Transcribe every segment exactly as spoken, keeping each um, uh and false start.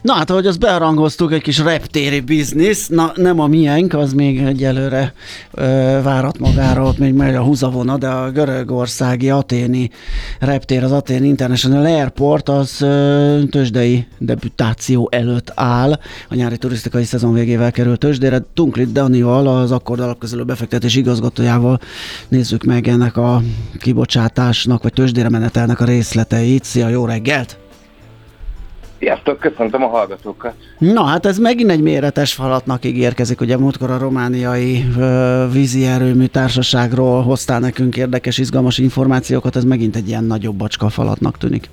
Na hát, ahogy azt beharangoztuk, egy kis reptéri biznisz, na nem a miénk, az még egyelőre ö, várat magára, ott még megy a húzavona, de a görögországi aténi reptér, az Athén International Airport, az ö, tőzsdei debütáció előtt áll. A nyári turisztikai szezon végével került tőzsdére. Tunklit Danival, az Akkord alapkezelő befektetés igazgatójával nézzük meg ennek a kibocsátásnak, vagy tőzsdére menetelnek a részleteit. Szia, jó reggelt! Sziasztok, köszöntöm a hallgatókat! Na, hát ez megint egy méretes falatnak ígérkezik. Ugye múltkor a romániai ö, vízi erőmű társaságról hoztál nekünk érdekes, izgalmas információkat, ez megint egy ilyen nagyobb bacska falatnak tűnik.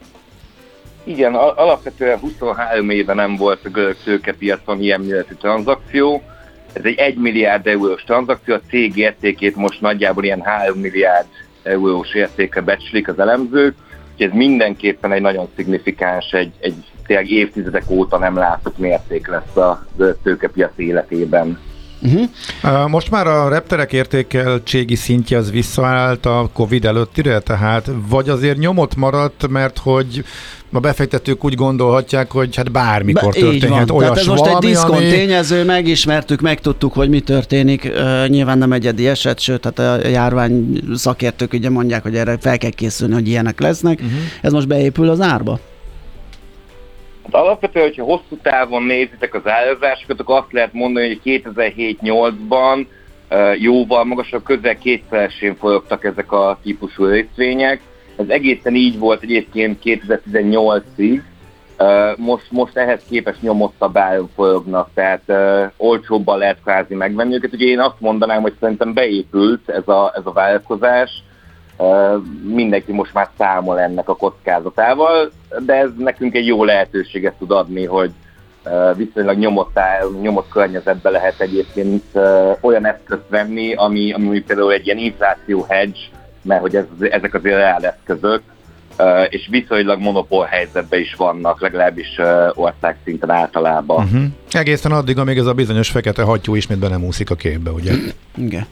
Igen, alapvetően huszonhárom éve nem volt a görög tőkepiacon ilyen méretű tranzakció. Ez egy egy milliárd eurós tranzakció, a cég értékét most nagyjából ilyen három milliárd eurós értékre becslik az elemzők. Úgyhogy ez mindenképpen egy nagyon szignifikáns, egy, egy tényleg évtizedek óta nem látott mérték lesz a tőkepiac életében. Uh-huh. Most már a repterek értékeltségi szintje az visszaállt a Covid előttire, tehát vagy azért nyomot maradt, mert hogy a befektetők úgy gondolhatják, hogy hát bármikor Be, történhet olyas Tehát ez most valami, egy diszkont ami... tényező, megismertük, megtudtuk, hogy mi történik. Uh, nyilván nem egyedi eset, sőt, hát a járvány szakértők ugye mondják, hogy erre fel kell készülni, hogy ilyenek lesznek. Uh-huh. Ez most beépül az árba? Hát alapvetően, hogyha hosszú távon nézitek az árazásokat, akkor azt lehet mondani, hogy kétezer-hét nyolcban uh, jóval magasabb, közel kétszeresén forogtak ezek a típusú részvények. Ez egészen így volt egyébként kétezer-tizennyolcig, uh, most, most ehhez képest nyomottabb áron forognak, tehát uh, olcsóbban lehet kvázi megvenni őket. Ugye én azt mondanám, hogy szerintem beépült ez a, ez a vállalkozás, uh, mindenki most már számol ennek a kockázatával, de ez nekünk egy jó lehetőséget tud adni, hogy uh, viszonylag nyomott, áll, nyomott környezetbe lehet egyébként uh, olyan eszközt venni, ami, ami például egy ilyen infláció hedge, mert hogy ez, ezek azért reál eszközök, uh, és viszonylag monopól helyzetben is vannak, legalábbis uh, országszinten általában. Uh-huh. Egészen addig, amíg ez a bizonyos fekete hattyú ismét be nem úszik a képbe, ugye? Igen.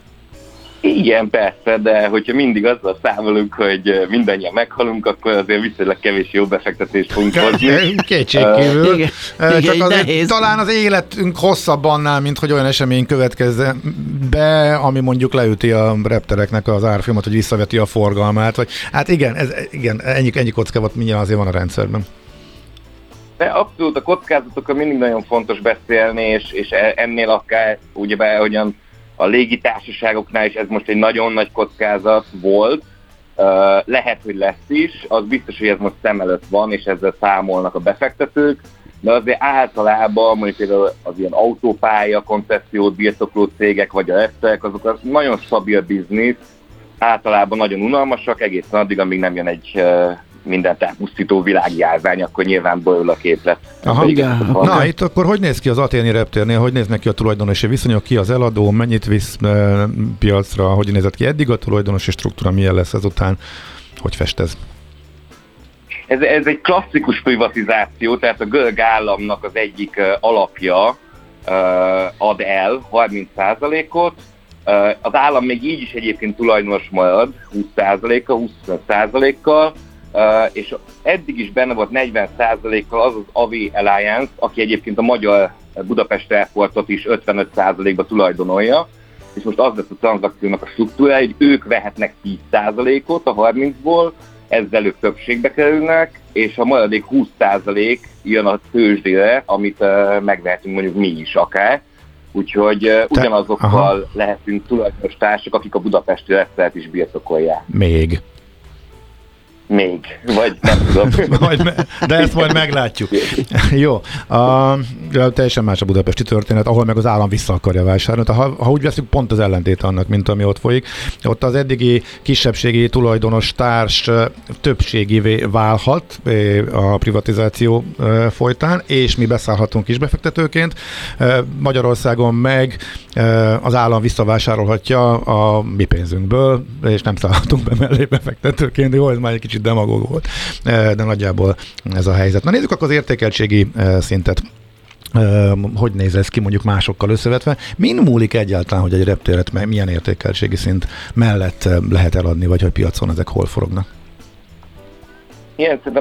Igen, persze, de hogyha mindig azzal számolunk, hogy mindannyian meghalunk, akkor azért viszonylag kevés jó befektetést fogunk hozni. Kétségkívül. Uh, igen, Csak igen, azért nehéz. talán az életünk hosszabb annál, mint hogy olyan esemény következze be, ami mondjuk leüti a reptereknek az árfolyamat, hogy visszaveti a forgalmát. Vagy, hát igen, ez, igen ennyi, ennyi kockávat mindjárt azért van a rendszerben. De abszolút a kockázatokról mindig nagyon fontos beszélni, és, és ennél akár ugyebár, ahogyan a légitársaságoknál is ez most egy nagyon nagy kockázat volt, uh, lehet, hogy lesz is, az biztos, hogy ez most szem előtt van, és ezzel számolnak a befektetők, de azért általában mondjuk például az ilyen autópálya, koncepciót birtokló cégek, vagy a repterek, azok az nagyon stabil biznisz, általában nagyon unalmasak, egészen addig, amíg nem jön egy uh, mindent elpusztító világjárvány, akkor nyilván borul a képlet. Aha, igen. Na, itt akkor hogy néz ki az athéni reptérnél, hogy néznek ki a tulajdonosi viszonyok, ki az eladó, mennyit visz e, piacra, hogy nézett ki eddig a tulajdonosi struktúra, milyen lesz ezután, hogy fest ez? Ez, ez egy klasszikus privatizáció, tehát a görög államnak az egyik uh, alapja uh, ad el harminc százalékot, uh, az állam még így is egyébként tulajdonos marad húsz százalékkal, húsz százalékkal, Uh, és eddig is benne volt negyven százalékkal az az á vé Alliance, aki egyébként a magyar Budapest Airportot is ötvenöt százalékba tulajdonolja, és most az lesz a tranzakciónak a struktúrája, hogy ők vehetnek tíz százalékot a harmincból, ezzel ők többségbe kerülnek, és a maradék húsz százalék jön a tőzsdére, amit uh, megvehetünk mondjuk mi is akár. Úgyhogy uh, ugyanazokkal Aha. lehetünk tulajdonos társak, akik a budapesti repteret is birtokolják. Még. Még, vagy nem tudom. De ezt majd meglátjuk. Jó, a, teljesen más a budapesti történet, ahol meg az állam vissza akarja vásárolni. Ha, ha úgy veszünk, pont az ellentét annak, mint ami ott folyik. Ott az eddigi kisebbségi tulajdonos társ többségivé válhat a privatizáció folytán, és mi beszállhatunk kisbefektetőként. Magyarországon meg az állam visszavásárolhatja a mi pénzünkből, és nem szállhatunk be mellé befektetőként. Jó, ez már egy kicsit demagóg volt, de nagyjából ez a helyzet. Na nézzük akkor az értékeltségi szintet. Hogy néz ez ki mondjuk másokkal összevetve? Min múlik egyáltalán, hogy egy reptéret milyen értékeltségi szint mellett lehet eladni, vagy hogy piacon ezek hol forognak? Igen, szerintem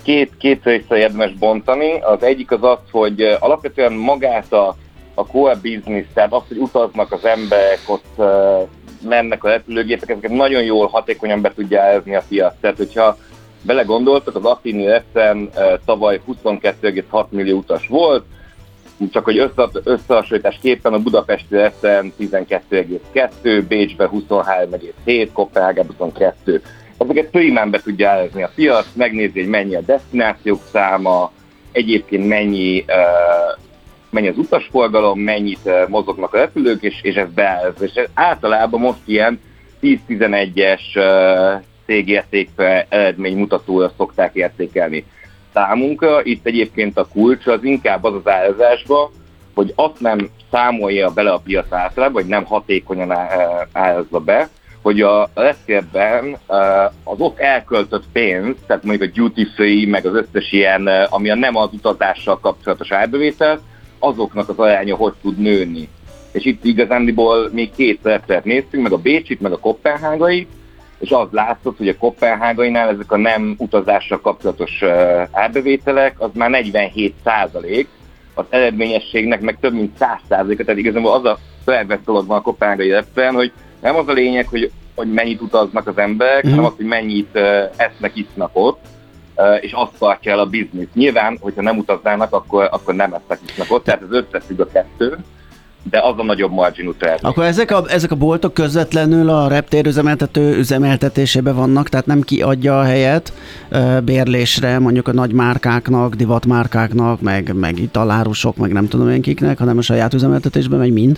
két, két részre érdemes bontani. Az egyik az az, hogy alapvetően magát a, a core business, tehát az, hogy utaznak az emberek, ott uh, mennek a repülőgépek, ezeket nagyon jól, hatékonyan be tudja árazni a piac. Tehát, hogyha belegondoltak, az aténi reptéren uh, tavaly huszonkettő egész hat millió utas volt, csak hogy össze, összehasonlításképpen a budapesti reptéren tizenkettő egész kettő, Bécsben huszonhárom egész hét, Koppenhágában huszonkettő. Ezeket primán be tudja árazni a piac, megnézi, hogy mennyi a desztinációk száma, egyébként mennyi, uh, mennyi az utasforgalom, mennyit uh, mozognak a repülők, és, és ez beárazza. És ez általában most ilyen tíz-tizenegyes uh, cégértékre, eredménymutatóra szokták értékelni. Számunkra itt egyébként a kulcs az inkább az az árazásba, hogy azt nem számolja bele a piac általában, vagy nem hatékonyan árazza be, hogy a reptérben az ott elköltött pénz, tehát mondjuk a duty free, meg az összes ilyen, ami a nem az utazással kapcsolatos árbevétel, azoknak az aránya hogy tud nőni. És itt igazándiból még két reptért néztünk, meg a bécsit, meg a koppenhágai, és az látszott, hogy a koppenhágainál ezek a nem utazással kapcsolatos árbevételek, az már negyvenhét százalék, az eredményességnek meg több mint száz százalék, tehát igazából az a felvett dolog van a koppenhágai reptéren, hogy nem az a lényeg, hogy, hogy mennyit utaznak az emberek, mm. hanem az, hogy mennyit uh, esznek, isznak ott, uh, és azt tartja el a biznisz. Nyilván, hogyha nem utaznának, akkor, akkor nem esznek, isznak ott, tehát ez összefügg a kettő, de az a nagyobb marginú termék. Akkor ezek a, ezek a boltok közvetlenül a reptér üzemeltető üzemeltetésében vannak, tehát nem kiadja a helyet uh, bérlésre mondjuk a nagy márkáknak, divatmárkáknak, meg, meg italárusok, meg nem tudom én kiknek, hanem a saját üzemeltetésben megy mind?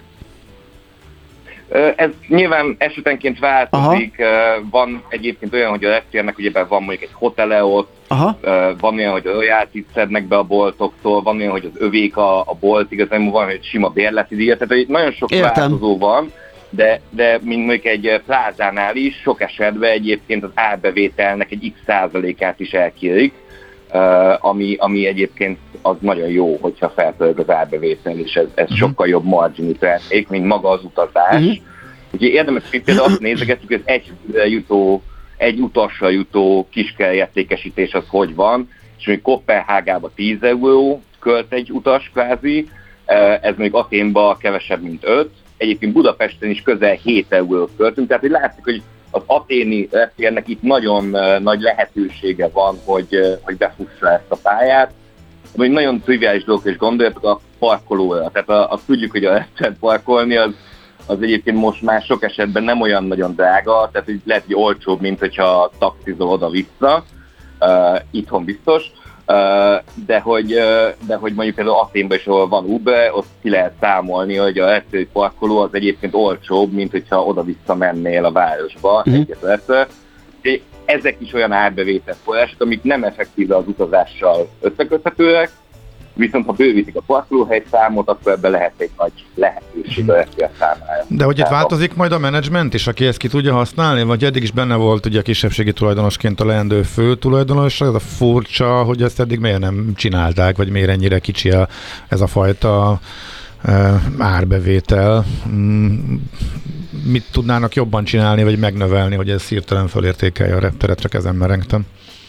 Ez nyilván esetenként változik. Aha. Van egyébként olyan, hogy a reptérnek ugyebár van mondjuk egy hotele ott, aha. Van olyan, hogy a royalty-t szednek be a boltoktól, van olyan, hogy az övék a, a bolt, igazán van, hogy sima bérleti díjat, tehát nagyon sok Értem. változó van, de, de mint mondjuk egy plázánál is sok esetben egyébként az árbevételnek egy x százalékát is elkérik, Uh, ami, ami egyébként az nagyon jó, hogyha felpörög az árbevétel, és ez, ez uh-huh. sokkal jobb marginű termék, mint maga az utazás. Uh-huh. Úgyhogy érdemes például azt nézegetjük, hogy egy jutó, egy utasra jutó kiskerértékesítés az hogy van, és még Koppenhágában tíz euró költ egy utas kvázi, uh, ez még Athénban kevesebb, mint öt, egyébként Budapesten is közel hét eurót költünk, tehát hogy látszik, hogy az aténi reptérnek itt nagyon uh, nagy lehetősége van, hogy, uh, hogy befussa ezt a pályát. Vagy nagyon triviális dolgok is gondoljatok a parkolóra. Tehát a, a tudjuk, hogy a reptéren parkolni az, az egyébként most már sok esetben nem olyan nagyon drága, tehát hogy lehet, hogy olcsóbb, mint hogyha taxizol oda-vissza, uh, itthon biztos. Uh, de, hogy, uh, de hogy mondjuk például Athénban is, ahol van Uber, ott ki lehet számolni, hogy a reptéri parkoló az egyébként olcsóbb, mint hogyha oda-vissza mennél a városba mm. egyetlen. Ezek is olyan árbevételforrások, amik nem effektíve az utazással összeköthetőek, viszont ha bővítik a parkolóhely számot, akkor ebben lehet egy nagy lehetőség a reptér számára. De hogy itt változik majd a menedzsment is, aki ezt ki tudja használni? Vagy eddig is benne volt ugye a kisebbségi tulajdonosként a leendő fő tulajdonos, ez a furcsa, hogy ezt eddig miért nem csinálták, vagy miért ennyire kicsi a, ez a fajta uh, árbevétel. Mm, mit tudnának jobban csinálni, vagy megnövelni, hogy ez hirtelen fölértékelje a repteret, csak ezen merengtem?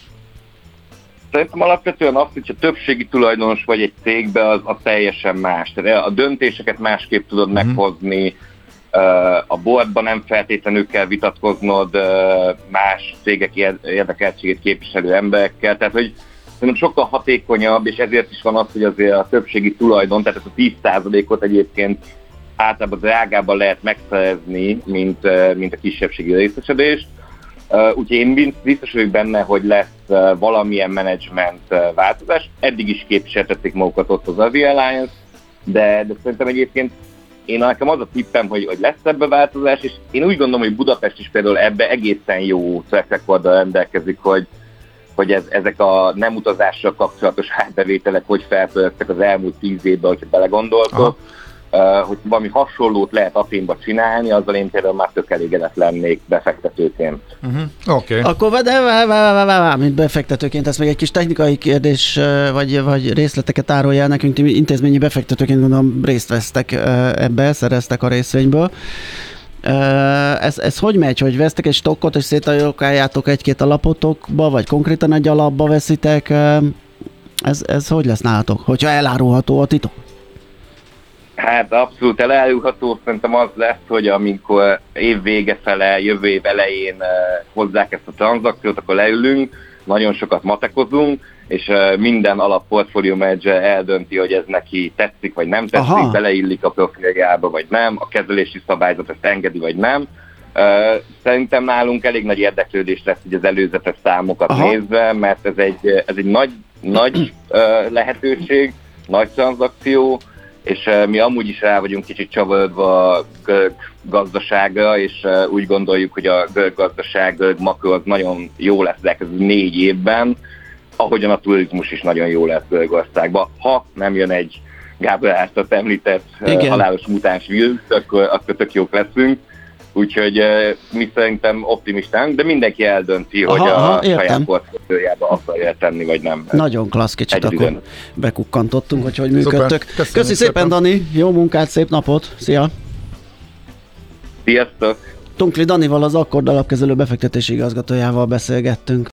Szerintem alapvetően azt, hogyha többségi tulajdonos vagy egy cégbe, az, az teljesen más. Tehát a döntéseket másképp tudod uh-huh. meghozni, a boardban nem feltétlenül kell vitatkoznod más cégek érdekeltségét képviselő emberekkel. Tehát, hogy szerintem sokkal hatékonyabb, és ezért is van az, hogy azért a többségi tulajdon, tehát ezt a tíz százalékot egyébként általában drágában lehet megszerezni, mint, mint a kisebbségi részesedést. Uh, úgyhogy én biztos vagyok benne, hogy lesz uh, valamilyen menedzsment uh, változás. Eddig is képviseltették magukat ott az Avi Alliance, de, de szerintem egyébként én nekem az a tippem, hogy, hogy lesz ebbe változás, és én úgy gondolom, hogy Budapest is például ebbe egészen jó track recorddal rendelkezik, hogy, hogy ez, ezek a nem utazással kapcsolatos árbevételek hogy felpörögtek az elmúlt tíz évben, hogyha belegondoltok. Aha. Uh, hogy valami hasonlót lehet Athénba csinálni, azzal én például már tök elégedett lennék befektetőként. Uh-huh. Oké. Okay. Akkor de vá, vá, vá, vá, mint befektetőként, ezt még egy kis technikai kérdés, vagy, vagy részleteket árulja el nekünk, intézményi befektetőként gondolom részt vesztek ebbe, szereztek a részvényből. Ez, ez hogy megy, hogy vesztek egy stokkot, és szétalokáljátok egy-két alapotokba, vagy konkrétan egy alapba veszitek? Ez, ez hogy lesz nálatok, hogyha elárulható a titok? Hát abszolút elárulható, szerintem az lesz, hogy amikor év vége fele, jövő év elején hozzák ezt a tranzakciót, akkor leülünk, nagyon sokat matekozunk, és minden alapportfólió menedzser eldönti, hogy ez neki tetszik, vagy nem tetszik, Aha. beleillik a profiljába, vagy nem, a kezelési szabályzat ezt engedi, vagy nem. Szerintem nálunk elég nagy érdeklődés lesz így az előzetes számokat Aha. nézve, mert ez egy, ez egy nagy, nagy lehetőség, nagy tranzakció, és mi amúgy is rá vagyunk kicsit csavarodva a görög gazdaságra, és úgy gondoljuk, hogy a görög gazdaság, görög makro az nagyon jó lesz ez négy évben, ahogyan a turizmus is nagyon jó lesz Görögországban. Ha nem jön egy Gábor által említett Igen. halálos mutáns vírus, akkor, akkor tök jók leszünk. Úgyhogy mi szerintem optimistánk, de mindenki eldönti, aha, hogy a aha, saját portfóliójába akarja tenni, vagy nem. Nagyon klassz, kicsit Egy akkor üzen. bekukkantottunk, hogy hogy működtök. Köszi szépen, szépen, Dani, jó munkát, szép napot, szia! Sziasztok! Tunkli Danival, az Akkord alapkezelő befektetési igazgatójával beszélgettünk.